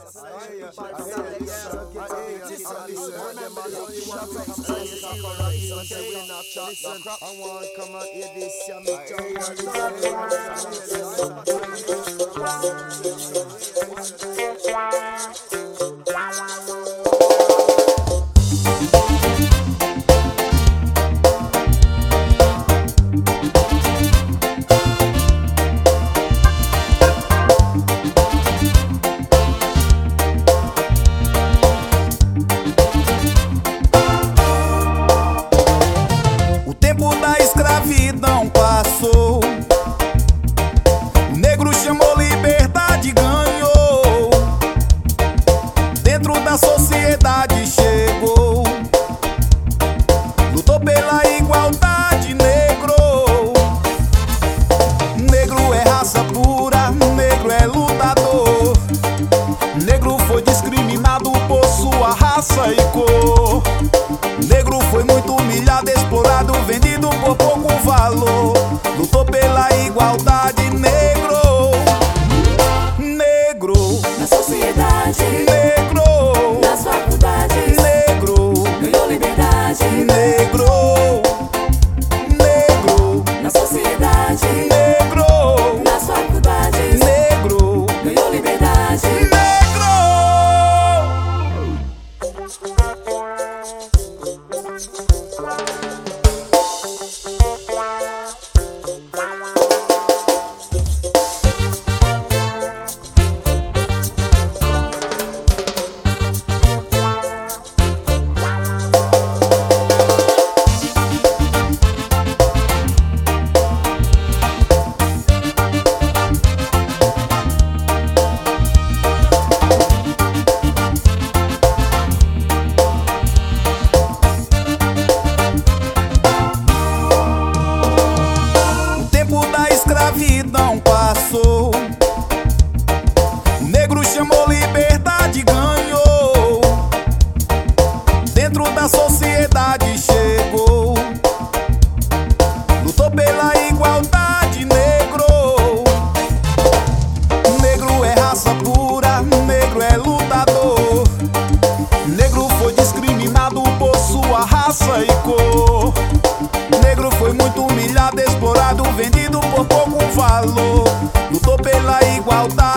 O tempo da escravidão passou, o negro chamou liberdade, ganhou. Dentro da sociedade chegou, lutou pela igualdade, negro. Negro é raça pura, negro é lutador. Negro foi discriminado por sua raça e cor. Negro foi muito humilhado, explorado, vendido por pouco valor. Lutou pela igualdade, negro. Negro Na sociedade, negro, nas faculdades, negro, ganhou liberdade. negro, negro, Na sociedade, negro, nas faculdades, negro, ganhou liberdade. negro. Escravidão passou, o negro chamou liberdade, ganhou. Dentro da sociedade chegou, lutou pela igualdade, negro. Negro é raça pura, negro é lutador. Negro foi discriminado por sua raça e cor. Negro foi muito humilhado, explorado, vendido por pouco valor. Lutou pela igualdade.